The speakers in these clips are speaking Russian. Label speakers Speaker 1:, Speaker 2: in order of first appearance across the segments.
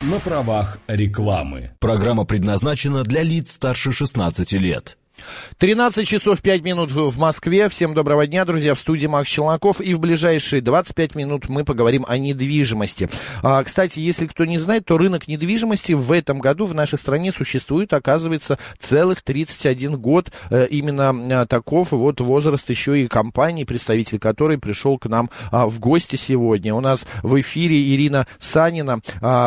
Speaker 1: на правах рекламы.
Speaker 2: Программа предназначена для лиц старше 16 лет.
Speaker 3: 13 часов 5 минут в Москве. Всем доброго дня, друзья. В студии Макс Челноков. И в ближайшие 25 минут мы поговорим о недвижимости. Кстати, если кто не знает, то рынок недвижимости в этом году в нашей стране существует, оказывается, целых 31 год. Именно таков вот возраст еще и компании, представитель которой пришел к нам в гости сегодня. У нас в эфире Ирина Санина,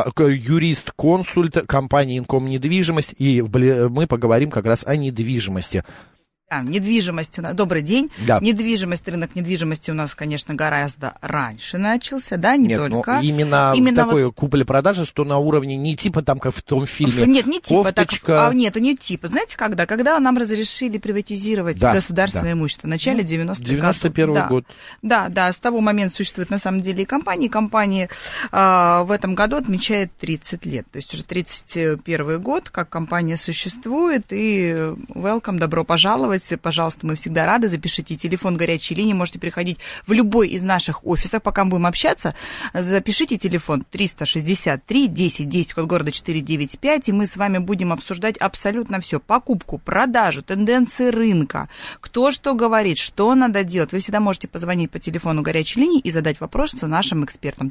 Speaker 3: юрист-консульт компании Инком Недвижимость. И мы поговорим как раз о недвижимости.
Speaker 4: Да, недвижимость у нас. Добрый день.
Speaker 3: Да.
Speaker 4: Недвижимость, рынок недвижимости у нас, конечно, гораздо раньше начался, да, не только.
Speaker 3: Именно такое вот купли-продажи, что на уровне не типа там, как в том фильме.
Speaker 4: Нет, не типа.
Speaker 3: Кофточка.
Speaker 4: Нет, не типа. Знаете, когда? Когда нам разрешили приватизировать государственное имущество. В начале 90-х годов.
Speaker 3: 91-й год.
Speaker 4: Да, с того момента существует на самом деле и компания. Компания в этом году отмечает 30 лет. То есть уже 31 год, как компания существует. И welcome, добро пожаловать. Пожалуйста, мы всегда рады. Запишите телефон горячей линии. Можете приходить в любой из наших офисов. Пока мы будем общаться, запишите телефон 363-10-10, код города 495, и мы с вами будем обсуждать абсолютно все. Покупку, продажу, тенденции рынка, кто что говорит, что надо делать. Вы всегда можете позвонить по телефону горячей линии и задать вопрос нашим экспертам.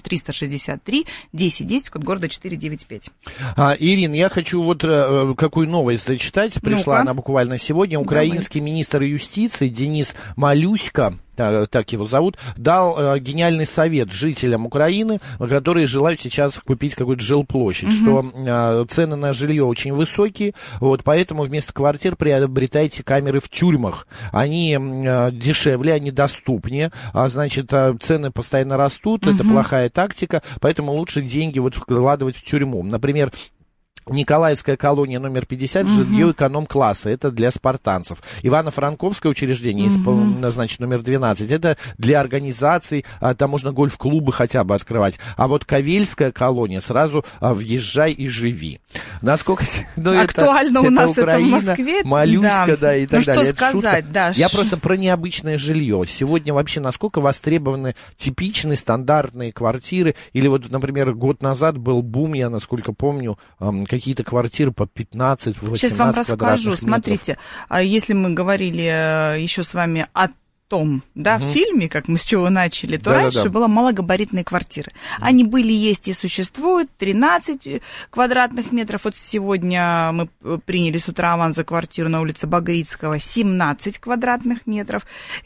Speaker 4: 363-10-10, код города 495.
Speaker 3: Ирина, я хочу вот какую новость зачитать. Пришла она буквально сегодня. Украинский министр юстиции Денис Малюська, так его зовут, дал гениальный совет жителям Украины, которые желают сейчас купить какую-то жилплощадь, что цены на жилье очень высокие, вот, поэтому вместо квартир приобретайте камеры в тюрьмах. Они дешевле, они доступнее, значит, цены постоянно растут, это плохая тактика, поэтому лучше деньги вот вкладывать в тюрьму. Например, Николаевская колония номер 50, жилье эконом-класса, это для спартанцев. Ивано-Франковское учреждение, значит, номер 12, это для организаций, там можно гольф-клубы хотя бы открывать. А вот Ковельская колония, сразу въезжай и живи. Насколько...
Speaker 4: Актуально у нас
Speaker 3: Украина,
Speaker 4: это в Москве.
Speaker 3: Малюська, да, и так далее.
Speaker 4: Что сказать, да.
Speaker 3: Я просто про необычное жилье. Сегодня вообще насколько востребованы типичные, стандартные квартиры? Или вот, например, год назад был бум, я насколько помню, какие-то квартиры по 15-18 квадратных метров.
Speaker 4: Сейчас вам расскажу. Смотрите, если мы говорили еще с вами о том, да, в фильме, как мы с чего начали, то раньше было малогабаритные квартиры. Они были, есть и существуют, 13 квадратных метров. Вот сегодня мы приняли с утра аванс за квартиру на улице Багрицкого, 17 квадратных метров.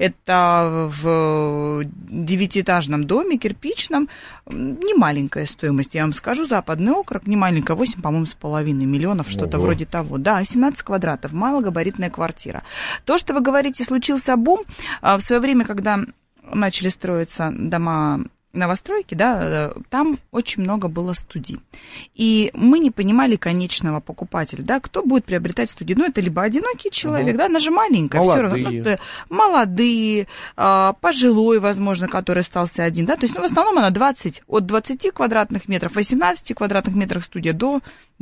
Speaker 4: Это в 9-этажном доме, кирпичном. Не маленькая стоимость, я вам скажу, Западный округ, не маленькая, 8, по-моему, с половиной миллионов, что-то вроде того. Да, 17 квадратов, малогабаритная квартира. То, что вы говорите, случился бум. В свое время, когда начали строиться дома новостройки, да, там очень много было студий. И мы не понимали конечного покупателя, да, кто будет приобретать студию. Ну, это либо одинокий человек, да, она же маленькая, все равно. Молодые, пожилой, возможно, который остался один, да, то есть, в основном она от 20 квадратных метров, 18 квадратных метров студия до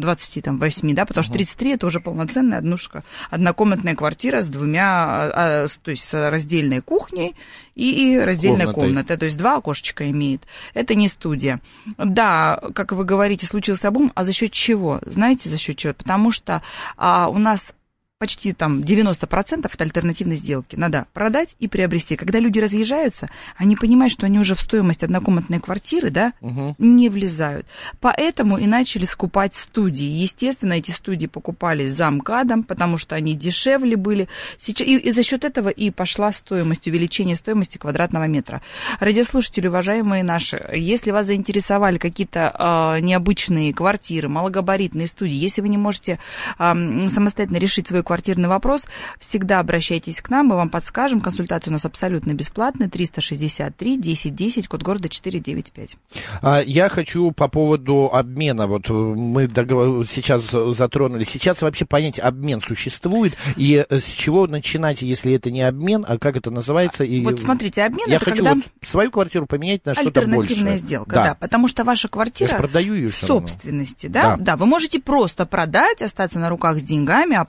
Speaker 4: 28, да, потому что 33 это уже полноценная однокомнатная квартира с двумя, то есть с раздельной кухней и раздельной комнатой, то есть 2 окошечка имеет. Это не студия. Да, как вы говорите, случился бум, а за счет чего? Знаете, за счет чего? Потому что у нас почти там 90% это альтернативной сделки. Надо продать и приобрести. Когда люди разъезжаются, они понимают, что они уже в стоимость однокомнатной квартиры, да, не влезают. Поэтому и начали скупать студии. Естественно, эти студии покупались за МКАДом, потому что они дешевле были. Сейчас, и за счет этого и пошла стоимость, увеличение стоимости квадратного метра. Радиослушатели, уважаемые наши, если вас заинтересовали какие-то необычные квартиры, малогабаритные студии, если вы не можете самостоятельно решить свой квартирный вопрос, всегда обращайтесь к нам, мы вам подскажем. Консультация у нас абсолютно бесплатная. 363-10-10, код города 495.
Speaker 3: Я хочу по поводу обмена. Вот мы сейчас затронули. Сейчас вообще понятие обмен существует. И с чего начинать, если это не обмен, а как это называется? И
Speaker 4: вот смотрите, обмен
Speaker 3: я
Speaker 4: это
Speaker 3: хочу
Speaker 4: когда...
Speaker 3: вот свою квартиру поменять на что-то большее.
Speaker 4: Альтернативная сделка, да. Потому что ваша квартира
Speaker 3: я продаю ее
Speaker 4: в собственности, да? Да, вы можете просто продать, остаться на руках с деньгами, а потом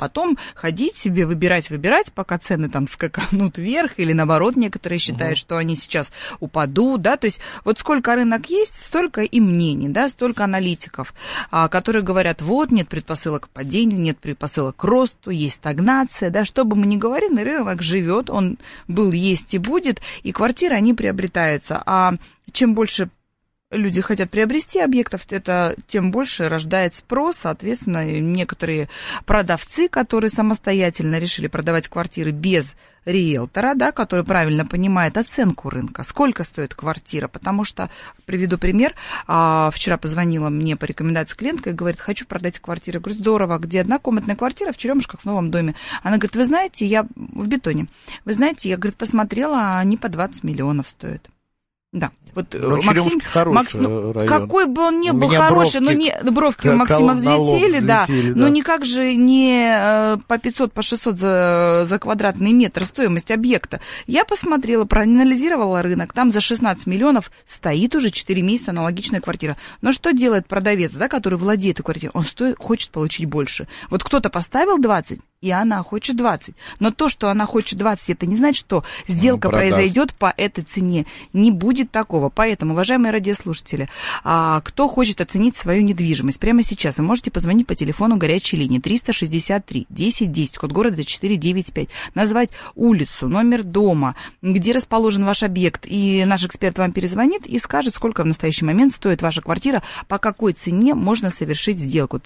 Speaker 4: ходить себе, выбирать, пока цены там скаканут вверх, или наоборот, некоторые считают, что они сейчас упадут, да, то есть вот сколько рынок есть, столько и мнений, да, столько аналитиков, которые говорят, вот, нет предпосылок к падению, нет предпосылок к росту, есть стагнация, да, что бы мы ни говорили, рынок живет, он был, есть и будет, и квартиры, они приобретаются, а чем больше люди хотят приобрести объектов, это тем больше рождает спрос, соответственно, некоторые продавцы, которые самостоятельно решили продавать квартиры без риэлтора, да, который правильно понимает оценку рынка, сколько стоит квартира, потому что, приведу пример, вчера позвонила мне по рекомендации клиентка и говорит, хочу продать квартиру. Я говорю, здорово, где однокомнатная квартира в Черемушках в новом доме. Она говорит, вы знаете, я в Бетоне, вы знаете, я, говорит, посмотрела, они по 20 миллионов стоят. Да, вот Максим, район. Какой бы он ни был хороший, бровки у Максима взлетели, да, но никак же не по 500, по 600 за квадратный метр стоимость объекта. Я посмотрела, проанализировала рынок, там за 16 миллионов стоит уже 4 месяца аналогичная квартира. Но что делает продавец, да, который владеет этой квартирой? Он хочет получить больше. Вот кто-то поставил 20, и она хочет 20. Но то, что она хочет 20, это не значит, что сделка произойдет по этой цене. Не будет такого. Поэтому, уважаемые радиослушатели, кто хочет оценить свою недвижимость, прямо сейчас вы можете позвонить по телефону горячей линии 363 1010, код города 495, назвать улицу, номер дома, где расположен ваш объект, и наш эксперт вам перезвонит и скажет, сколько в настоящий момент стоит ваша квартира, по какой цене можно совершить сделку.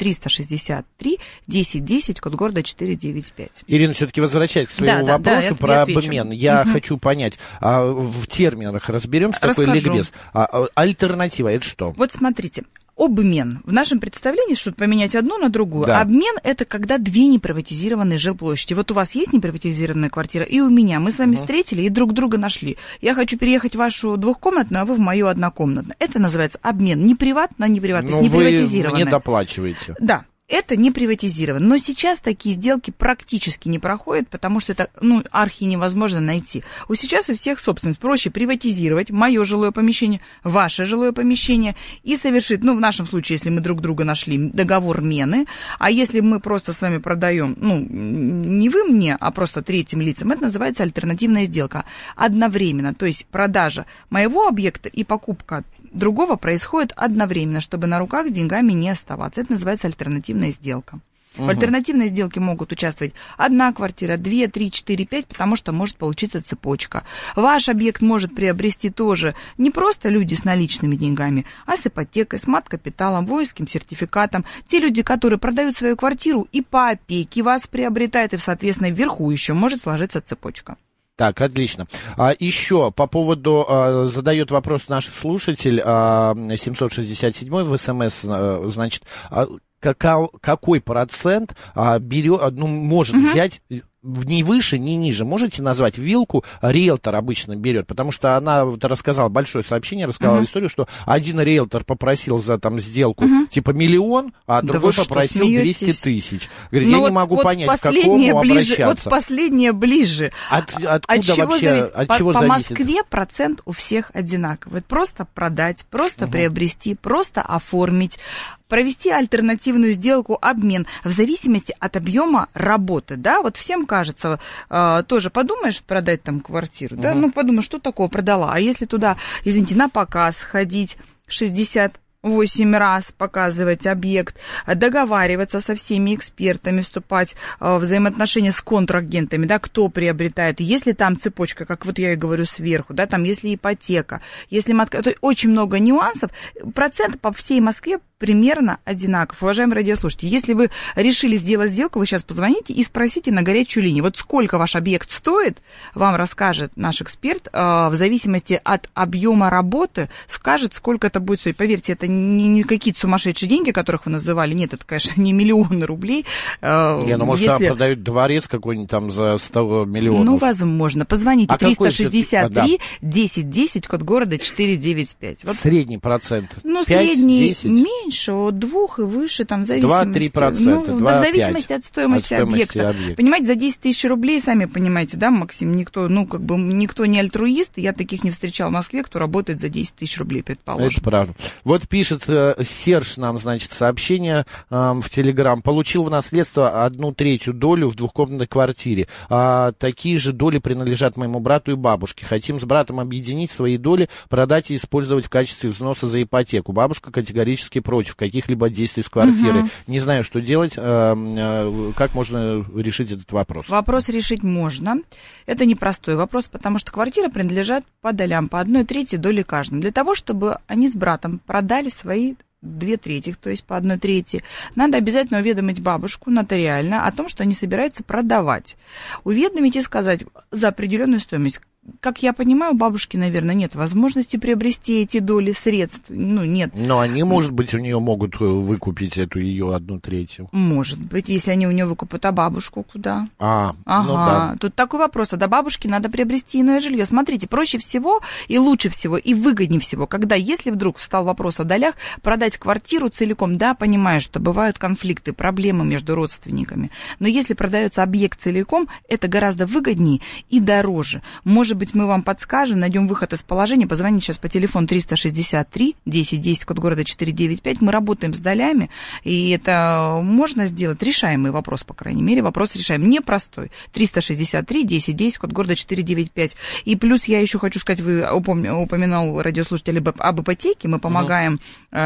Speaker 4: 363 1010, код города 495.
Speaker 3: Ирина, все-таки возвращаясь к своему вопросу про обмен, я хочу понять, в терминах разберемся, такой ликбез. Альтернатива, это что?
Speaker 4: Вот смотрите. Обмен. В нашем представлении, чтобы поменять одну на другую, да. Обмен – это когда две неприватизированные жилплощади. Вот у вас есть неприватизированная квартира, и у меня. Мы с вами встретили и друг друга нашли. Я хочу переехать в вашу двухкомнатную, а вы в мою однокомнатную. Это называется обмен. Не приват на неприват, то есть неприватизированная.
Speaker 3: Вы мне доплачиваете.
Speaker 4: Да. Это не приватизировано. Но сейчас такие сделки практически не проходят, потому что это, архи невозможно найти. Сейчас у всех собственность. Проще приватизировать мое жилое помещение, ваше жилое помещение и совершить, в нашем случае, если мы друг друга нашли, договор мены, а если мы просто с вами продаем, не вы мне, а просто третьим лицам, это называется альтернативная сделка. Одновременно, то есть продажа моего объекта и покупка другого происходит одновременно, чтобы на руках с деньгами не оставаться. Это называется альтернативная сделка. В альтернативной сделке могут участвовать 1 квартира, 2, 3, 4, 5, потому что может получиться цепочка. Ваш объект может приобрести тоже не просто люди с наличными деньгами, а с ипотекой, с мат-капиталом, воинским сертификатом. Те люди, которые продают свою квартиру и по опеке вас приобретают, и, соответственно, вверху еще может сложиться цепочка.
Speaker 3: Так, отлично. Еще по поводу, задает вопрос наш слушатель, 767 в СМС, значит, какой процент может взять ни выше, ни ниже? Можете назвать вилку? Риэлтор обычно берет, потому что она рассказала, большое сообщение, рассказала историю, что один риэлтор попросил за сделку типа 1 миллион, а другой попросил 200 тысяч. Говорит, я не могу понять, к какому обращаться.
Speaker 4: Вот последнее ближе.
Speaker 3: Откуда вообще, от чего
Speaker 4: зависит? По
Speaker 3: зависит?
Speaker 4: Москве процент у всех одинаковый. Просто продать, просто приобрести, просто оформить, провести альтернативную сделку, обмен, в зависимости от объема работы, да, вот всем кажется, тоже подумаешь продать там квартиру, да, подумаешь, что такого продала, а если туда, извините, на показ ходить 68 раз, показывать объект, договариваться со всеми экспертами, вступать в взаимоотношения с контрагентами, да, кто приобретает, если там цепочка, как вот я и говорю, сверху, да, там, если ипотека, если то очень много нюансов, процент по всей Москве примерно одинаков. Уважаемые радиослушатели, если вы решили сделать сделку, вы сейчас позвоните и спросите на горячую линию, вот сколько ваш объект стоит, вам расскажет наш эксперт, в зависимости от объема работы, скажет, сколько это будет стоить. Поверьте, это не какие-то сумасшедшие деньги, которых вы называли, нет, это, конечно, не миллионы рублей.
Speaker 3: Может, продают дворец какой-нибудь там за 100 миллионов.
Speaker 4: Возможно. Позвоните, 363 1010, код города 495.
Speaker 3: Средний процент?
Speaker 4: 5, средний
Speaker 3: 10?
Speaker 4: меньше, от 2 и выше, там, в зависимости...
Speaker 3: 2-3%,
Speaker 4: в зависимости от стоимости объекта. Понимаете, за 10 тысяч рублей, сами понимаете, да, Максим, никто не альтруист, я таких не встречал в Москве, кто работает за 10 тысяч рублей, предположим.
Speaker 3: Это правда. Вот пишет Серж нам, значит, сообщение в Телеграм. Получил в наследство 1/3 долю в двухкомнатной квартире. Такие же доли принадлежат моему брату и бабушке. Хотим с братом объединить свои доли, продать и использовать в качестве взноса за ипотеку. Бабушка категорически против каких-либо действий с квартирой. Не знаю, что делать. Как можно решить этот вопрос?
Speaker 4: Вопрос решить можно. Это непростой вопрос, потому что квартира принадлежат по долям, по 1/3 доли каждому. Для того, чтобы они с братом продали свои 2/3, то есть по 1/3, надо обязательно уведомить бабушку нотариально о том, что они собираются продавать. Уведомить и сказать за определенную стоимость. Как я понимаю, у бабушки, наверное, нет возможности приобрести эти доли средств. Нет.
Speaker 3: Но они, может быть, у нее могут выкупить эту ее 1/3.
Speaker 4: Может быть, если они у нее выкупят, а бабушку куда?
Speaker 3: Да.
Speaker 4: Тут такой вопрос. А до бабушки надо приобрести иное жилье. Смотрите, проще всего и лучше всего, и выгоднее всего, когда, если вдруг встал вопрос о долях, продать квартиру целиком. Да, понимаю, что бывают конфликты, проблемы между родственниками. Но если продается объект целиком, это гораздо выгоднее и дороже. Может быть, мы вам подскажем, найдем выход из положения. Позвоните сейчас по телефону 363 1010, код города 495. Мы работаем с долями, и это можно сделать. Решаемый вопрос, по крайней мере. Вопрос решаем. Непростой. 363 1010, код города 495. И плюс я еще хочу сказать, вы упоминал радиослушатель об ипотеке. Мы помогаем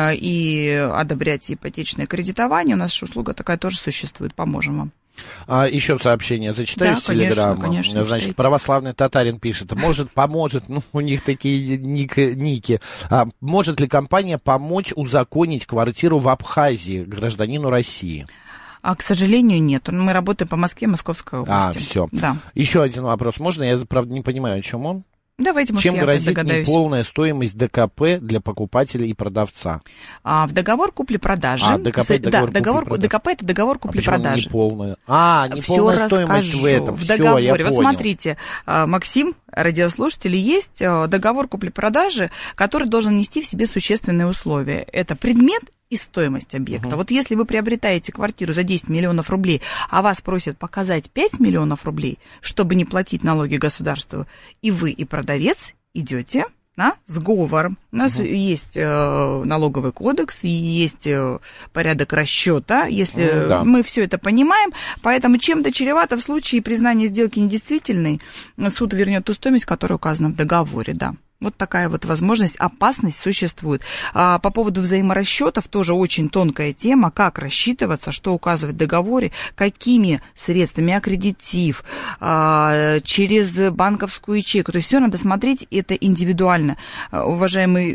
Speaker 4: и одобрять ипотечное кредитование. У нас услуга такая тоже существует. Поможем вам.
Speaker 3: Еще сообщение зачитаю с Телеграма.
Speaker 4: Конечно,
Speaker 3: значит,
Speaker 4: читайте.
Speaker 3: православный татарин пишет, поможет, у них такие ники. Может ли компания помочь узаконить квартиру в Абхазии гражданину России?
Speaker 4: К сожалению, нет. Мы работаем по Москве, Московской области.
Speaker 3: Все.
Speaker 4: Да.
Speaker 3: Еще один вопрос. Можно? Я, правда, не понимаю, о чем он.
Speaker 4: Давайте, может,
Speaker 3: чем
Speaker 4: я
Speaker 3: грозит
Speaker 4: догадаюсь.
Speaker 3: неполная стоимость ДКП для покупателя и продавца?
Speaker 4: В договор купли-продажи.
Speaker 3: Договор
Speaker 4: ДКП это договор купли-продажи.
Speaker 3: Неполная? Неполная стоимость в этом.
Speaker 4: В договоре. Вот смотрите, Максим, радиослушатели, есть договор купли-продажи, который должен нести в себе существенные условия. Это предмет и стоимость объекта. Вот если вы приобретаете квартиру за 10 миллионов рублей, а вас просят показать 5 миллионов рублей, чтобы не платить налоги государству, и вы, и продавец идете на сговор. У нас есть налоговый кодекс, есть порядок расчета, если мы все это понимаем, поэтому чем-то чревато в случае признания сделки недействительной, суд вернет ту стоимость, которая указана в договоре, да. Вот такая вот возможность, опасность существует. По поводу взаиморасчетов тоже очень тонкая тема, как рассчитываться, что указывать в договоре, какими средствами, аккредитив, через банковскую ячейку. То есть все надо смотреть, это индивидуально. Уважаемый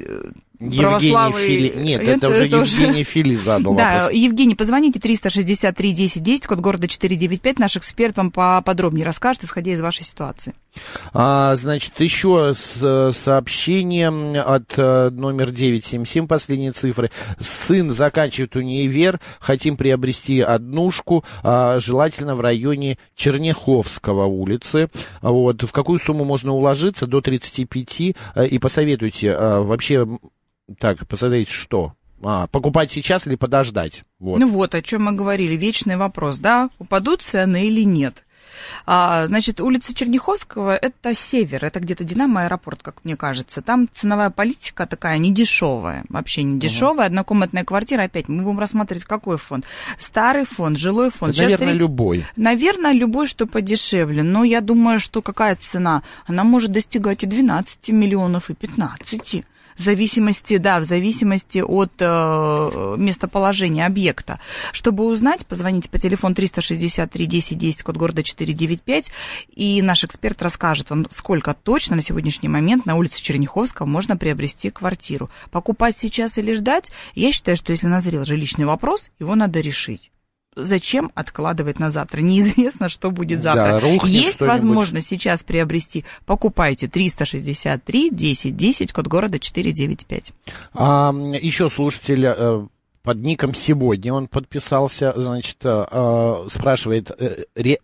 Speaker 3: это уже Евгений Фили задал вопрос.
Speaker 4: Да, Евгений, позвоните 363 1010, код города 495. Наш эксперт вам поподробнее расскажет, исходя из вашей ситуации.
Speaker 3: Значит, еще сообщение от номер 977, последние цифры. Сын заканчивает универ, хотим приобрести однушку, желательно в районе Черняховского улицы. Вот. В какую сумму можно уложиться? До 35. И посоветуйте вообще... посмотрите, что? Покупать сейчас или подождать? Вот.
Speaker 4: Вот о чем мы говорили. Вечный вопрос, да? Упадут цены или нет? Значит, улица Черняховского – это север, это где-то Динамо аэропорт, как мне кажется. Там ценовая политика такая недешевая, вообще недешевая. Однокомнатная квартира, опять мы будем рассматривать какой фонд. Старый фонд, жилой фонд.
Speaker 3: Это, наверное, любой.
Speaker 4: Наверное, любой, что подешевле. Но я думаю, что какая цена? Она может достигать и 12 миллионов, и 15. В зависимости от местоположения объекта. Чтобы узнать, позвоните по телефону 363 1010, код города 495, и наш эксперт расскажет вам, сколько точно на сегодняшний момент на улице Черняховского можно приобрести квартиру. Покупать сейчас или ждать? Я считаю, что если назрел жилищный вопрос, его надо решить. Зачем откладывать на завтра? Неизвестно, что будет завтра. Есть возможность сейчас приобрести. Покупайте 363 1010, код города 495.
Speaker 3: Еще слушатель под ником «Сегодня» он подписался, значит, спрашивает,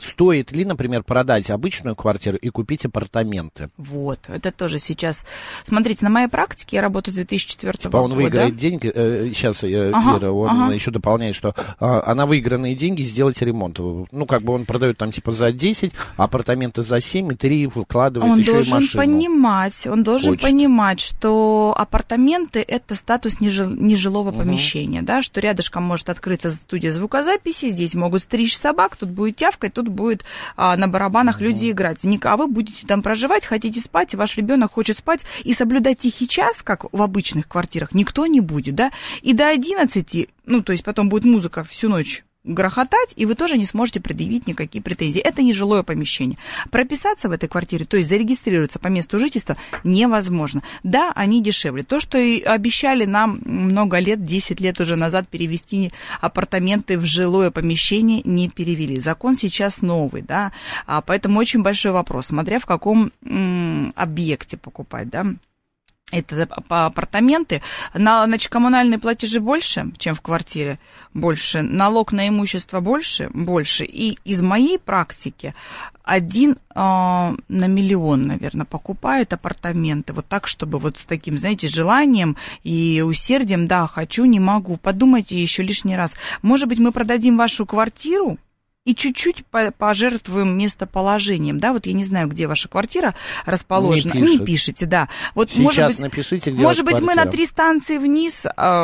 Speaker 3: стоит ли, например, продать обычную квартиру и купить апартаменты?
Speaker 4: Вот, это тоже сейчас... Смотрите, на моей практике, я работаю с 2004 года.
Speaker 3: Он выиграет деньги, сейчас Ира, он еще дополняет, что на выигранные деньги сделать ремонт. Ну, как бы он продает там типа за 10, а апартаменты за 7, и 3 вкладывает еще и машину.
Speaker 4: Он должен понимать, что апартаменты — это статус нежилого помещения, да, что рядышком может открыться студия звукозаписи, здесь могут стричь собак, тут будет тявкать, тут будет на барабанах люди играть. А вы будете там проживать, хотите спать, и ваш ребенок хочет спать, и соблюдать тихий час, как в обычных квартирах, никто не будет, да, и до 11, ну, то есть потом будет музыка всю ночь грохотать, и вы тоже не сможете предъявить никакие претензии. Это не жилое помещение. Прописаться в этой квартире, то есть зарегистрироваться по месту жительства, невозможно. Да, они дешевле. То, что и обещали нам много лет, 10 лет уже назад перевести апартаменты в жилое помещение, не перевели. Закон сейчас новый, да, поэтому очень большой вопрос, смотря в каком объекте покупать, да. Это апартаменты, значит, коммунальные платежи больше, чем в квартире, больше, налог на имущество больше, и из моей практики 1 на миллион, наверное, покупает апартаменты, вот так, чтобы вот с таким, знаете, желанием и усердием, да, хочу, не могу, подумайте еще лишний раз, может быть, мы продадим вашу квартиру, и чуть-чуть пожертвуем местоположением, да, вот я не знаю, где ваша квартира расположена, не пишите, да. Вот,
Speaker 3: сейчас может быть, напишите, где
Speaker 4: может быть, мы на 3 станции вниз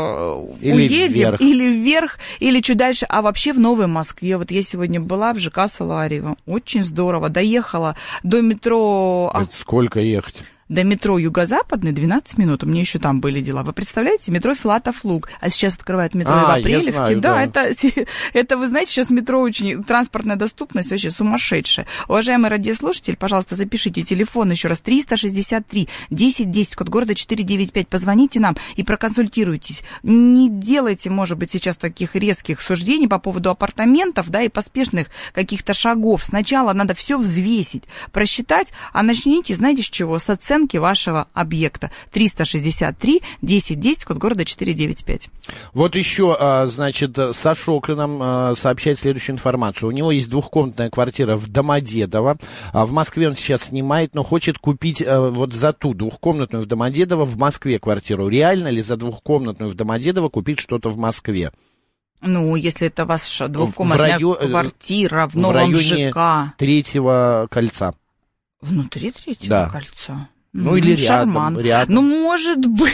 Speaker 4: уедем, или вверх, или чуть дальше, а вообще в Новой Москве. Вот я сегодня была в ЖК Саларьево, очень здорово, доехала до метро...
Speaker 3: Это сколько ехать?
Speaker 4: До метро Юго-Западный 12 минут, у меня еще там были дела. Вы представляете, метро Филатов-Луг, а сейчас открывают метро в Апрелевке.
Speaker 3: Знаю,
Speaker 4: да. Это, вы знаете, сейчас метро очень, транспортная доступность вообще сумасшедшая. Уважаемый радиослушатель, пожалуйста, запишите телефон еще раз, 363-1010, код города 495. Позвоните нам и проконсультируйтесь. Не делайте, может быть, сейчас таких резких суждений по поводу апартаментов, да, и поспешных каких-то шагов. Сначала надо все взвесить, просчитать, а начните, знаете, с чего? С оценки вашего объекта. 363-1010, код города 495.
Speaker 3: Вот еще, значит, Сашок нам сообщает следующую информацию. У него есть двухкомнатная квартира в Домодедово. В Москве он сейчас снимает, но хочет купить вот за ту двухкомнатную в Домодедово в Москве квартиру. Реально ли за двухкомнатную в Домодедово купить что-то в Москве?
Speaker 4: Ну, если это ваша двухкомнатная квартира в новом ЖК.
Speaker 3: В районе 3-го кольца.
Speaker 4: Внутри 3-го кольца?
Speaker 3: Ну, или рядом.
Speaker 4: Ну, может быть,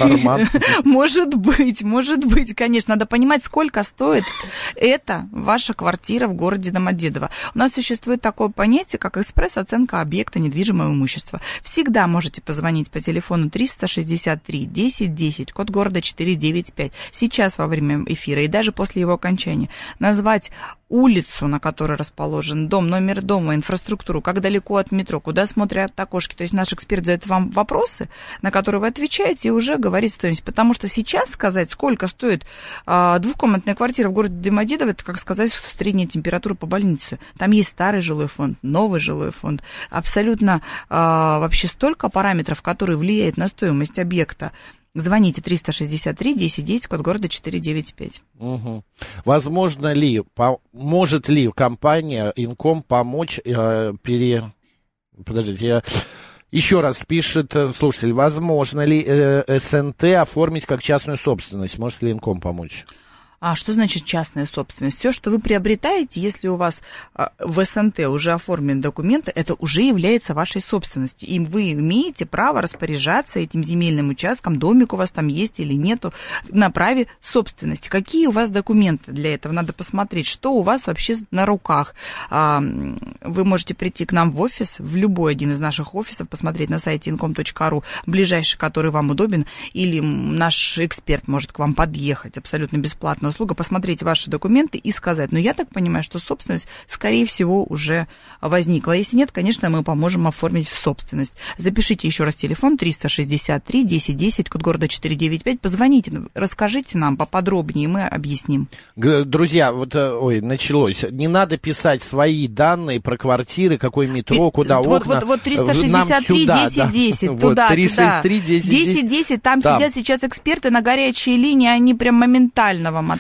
Speaker 4: может быть, конечно, надо понимать, сколько стоит эта ваша квартира в городе Домодедово. У нас существует такое понятие, как экспресс-оценка объекта недвижимого имущества. Всегда можете позвонить по телефону 363-1010, код города 495, сейчас во время эфира и даже после его окончания, назвать улицу, на которой расположен дом, номер дома, инфраструктуру, как далеко от метро, куда смотрят окошки. То есть наш эксперт задает вам вопросы, на которые вы отвечаете, и уже говорит стоимость. Потому что сейчас сказать, сколько стоит двухкомнатная квартира в городе Домодедово, это как сказать средняя температура по больнице. Там есть старый жилой фонд, новый жилой фонд. Абсолютно вообще столько параметров, которые влияют на стоимость объекта. Звоните 363-1010, код города 495.
Speaker 3: Угу. Возможно ли, может ли компания Инком помочь Подождите, еще раз пишет слушатель, возможно ли СНТ оформить как частную собственность? Может ли Инком помочь?
Speaker 4: А что значит частная собственность? Все, что вы приобретаете, если у вас в СНТ уже оформлены документы, это уже является вашей собственностью. И вы имеете право распоряжаться этим земельным участком, домик у вас там есть или нету, на праве собственности. Какие у вас документы для этого? Надо посмотреть, что у вас вообще на руках. Вы можете прийти к нам в офис, в любой один из наших офисов, посмотреть на сайте incom.ru, ближайший, который вам удобен, или наш эксперт может к вам подъехать абсолютно бесплатно. Услуга, посмотреть ваши документы и сказать. Но я так понимаю, что собственность, скорее всего, уже возникла. Если нет, конечно, мы поможем оформить в собственность. Запишите еще раз телефон 363-1010, код города 495. Позвоните, расскажите нам поподробнее, мы объясним.
Speaker 3: Друзья, вот, началось. Не надо писать свои данные про квартиры, какое метро, куда окна.
Speaker 4: Вот 363-1010, туда, 363-1010. 1010, там сидят сейчас эксперты на горячей линии, они прям моментально вам ответят.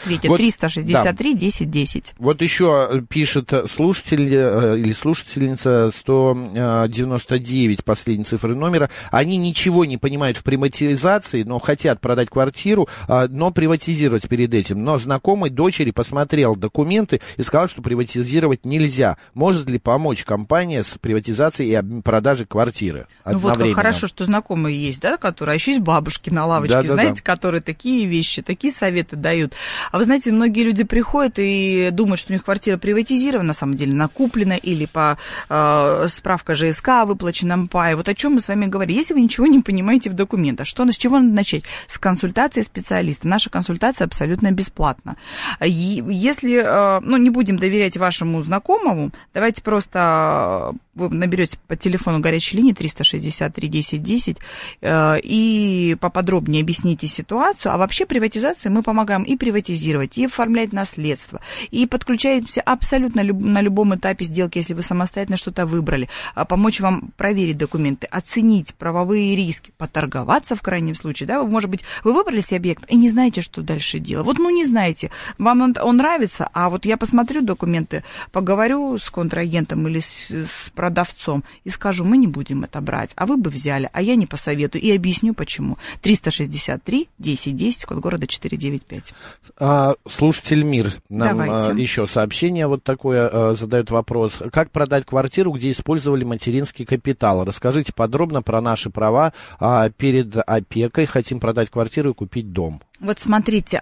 Speaker 4: ответит. Вот, 363-10-10.
Speaker 3: Вот еще пишет слушатель или слушательница 199, последние цифры номера. Они ничего не понимают в приватизации, но хотят продать квартиру, но приватизировать перед этим. Но знакомый дочери посмотрел документы и сказал, что приватизировать нельзя. Может ли помочь компания с приватизацией и продажей квартиры одновременно?
Speaker 4: Ну вот как хорошо, что знакомые есть, да, которые, а еще есть бабушки на лавочке, знаете, которые такие вещи, такие советы дают. А вы знаете, многие люди приходят и думают, что у них квартира приватизирована, на самом деле накуплена или по справка ЖСК о выплаченном пае. Вот о чем мы с вами говорим. Если вы ничего не понимаете в документах, с чего надо начать? С консультации специалиста. Наша консультация абсолютно бесплатна. Если, не будем доверять вашему знакомому, давайте просто вы наберете по телефону горячей линии 363-10-10 и поподробнее объясните ситуацию. А вообще приватизации мы помогаем и приватизировать, и оформлять наследство, и подключаемся абсолютно на любом этапе сделки, если вы самостоятельно что-то выбрали, помочь вам проверить документы, оценить правовые риски, поторговаться в крайнем случае. Да? Может быть, вы выбрали себе объект и не знаете, что дальше делать. Вот, не знаете, вам он нравится, а вот я посмотрю документы, поговорю с контрагентом или с продавцом и скажу, мы не будем это брать, а вы бы взяли, а я не посоветую, и объясню, почему. 363-10-10, код города 495.
Speaker 3: Слушатель Мир нам еще сообщение вот такое задает вопрос. Как продать квартиру, где использовали материнский капитал? Расскажите подробно про наши права перед опекой. Хотим продать квартиру и купить дом.
Speaker 4: Вот смотрите,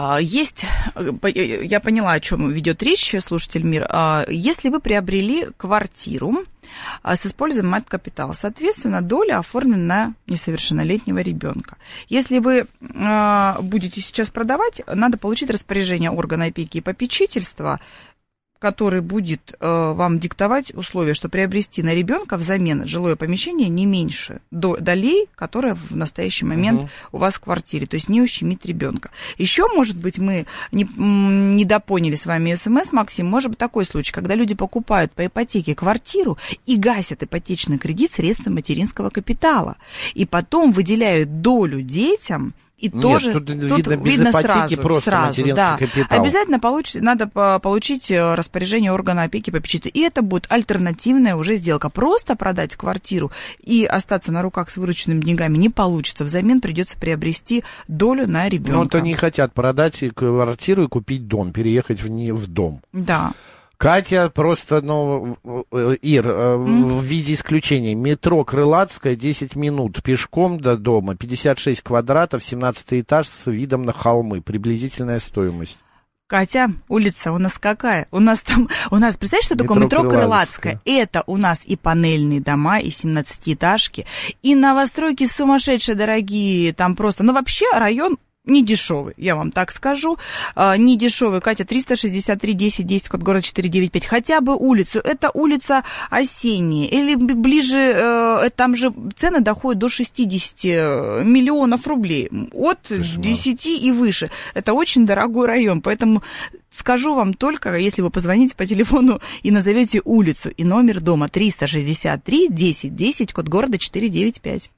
Speaker 4: я поняла, о чем ведет речь, слушатель Мир. Если вы приобрели квартиру с использованием мат-капитала, соответственно, доля оформлена на несовершеннолетнего ребенка. Если вы будете сейчас продавать, надо получить распоряжение органа опеки и попечительства, который будет вам диктовать условия, что приобрести на ребенка взамен жилое помещение не меньше долей, которая в настоящий момент у вас в квартире, то есть не ущемит ребенка. Еще, может быть, мы не допоняли с вами СМС, Максим, может быть такой случай, когда люди покупают по ипотеке квартиру и гасят ипотечный кредит средством материнского капитала, и потом выделяют долю детям. И
Speaker 3: нет,
Speaker 4: тоже
Speaker 3: тут видно ипотеки
Speaker 4: сразу,
Speaker 3: материнский капитал.
Speaker 4: Обязательно надо получить распоряжение органа опеки и попечительства. И это будет альтернативная уже сделка. Просто продать квартиру и остаться на руках с вырученными деньгами не получится. Взамен придется приобрести долю на ребенка.
Speaker 3: Но вот они хотят продать квартиру и купить дом, переехать в дом.
Speaker 4: Да.
Speaker 3: Катя просто, Ир, в виде исключения. Метро Крылатская, 10 минут. Пешком до дома, 56 квадратов, 17 этаж с видом на холмы. Приблизительная стоимость.
Speaker 4: Катя, улица у нас какая? У нас, представляешь, что такое метро Крылатская? Это у нас и панельные дома, и 17-этажки, и новостройки сумасшедшие дорогие. Там просто, вообще район не дешевый, я вам так скажу, не дешевый. Катя, 363-10-10, код города 495, хотя бы улицу, это улица Осенняя, или ближе, там же цены доходят до 60 миллионов рублей, от 10 и выше. Это очень дорогой район, поэтому скажу вам только, если вы позвоните по телефону и назовете улицу и номер дома, 363-10-10, код города 495.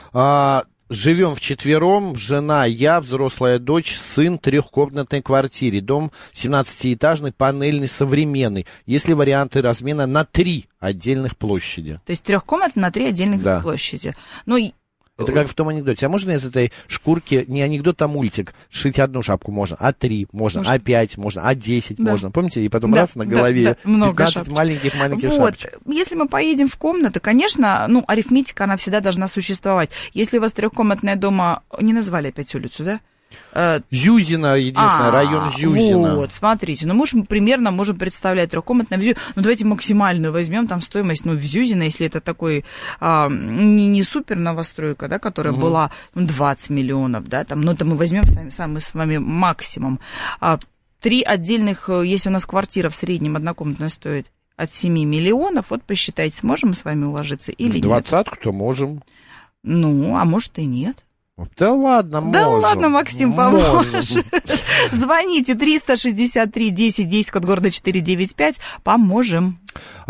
Speaker 3: Живем вчетвером, жена, я, взрослая дочь, сын, трехкомнатной квартире. Дом 17-этажный, панельный, современный. Есть ли варианты размена на 3 отдельных площади?
Speaker 4: То есть трехкомнатный на 3 отдельных площади.
Speaker 3: Это как в том анекдоте. А можно из этой шкурки, не анекдот, а мультик, сшить одну шапку можно, а 3 можно, а 5 можно, а 10 можно. Помните? И потом раз на голове 15 маленьких шапочек.
Speaker 4: Если мы поедем в комнаты, конечно, арифметика, она всегда должна существовать. Если у вас трехкомнатная дома, не назвали опять улицу, да?
Speaker 3: Зюзина, единственное, район Зюзина.
Speaker 4: Вот, смотрите, мы примерно можем представлять трехкомнатное в Зюзино. Давайте максимальную возьмем, там стоимость, в Зюзино, если это такой не супер новостройка, да, которая была 20 миллионов, да, там, это мы возьмем самый с вами максимум. 3 отдельных, если у нас квартира в среднем однокомнатная стоит от 7 миллионов, вот посчитайте, сможем мы с вами уложиться или нет? В
Speaker 3: 20-ку-то можем.
Speaker 4: А может и нет.
Speaker 3: Да ладно, можем. Да
Speaker 4: ладно, Максим, поможешь. Звоните 363-10-10, код города 495, поможем.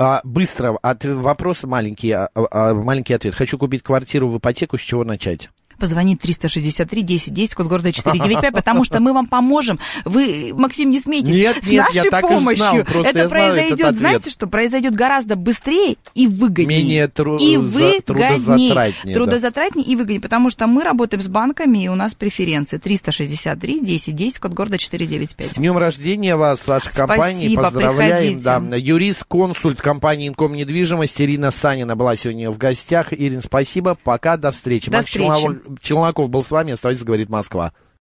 Speaker 3: Быстро, вопрос маленький ответ. Хочу купить квартиру в ипотеку, с чего начать?
Speaker 4: позвонить 363-1010, код города 495, потому что мы вам поможем. Вы, Максим, не смейтесь.
Speaker 3: Нет,
Speaker 4: с нашей
Speaker 3: я так
Speaker 4: помощью
Speaker 3: и знал, просто
Speaker 4: это
Speaker 3: я знаю
Speaker 4: произойдет,
Speaker 3: этот
Speaker 4: знаете что, произойдет гораздо быстрее и выгоднее.
Speaker 3: Менее
Speaker 4: трудозатратнее и выгоднее, потому что мы работаем с банками, и у нас преференции. 363-1010, код города 495.
Speaker 3: С днем рождения вас, вашей компании.
Speaker 4: Спасибо,
Speaker 3: поздравляем.
Speaker 4: приходите.
Speaker 3: Да. Юрист-консульт компании «Инком недвижимость» Ирина Санина была сегодня в гостях. Ирин, спасибо. Пока, до встречи.
Speaker 4: До встречи.
Speaker 3: Челноков был с вами. Оставайтесь, говорит Москва.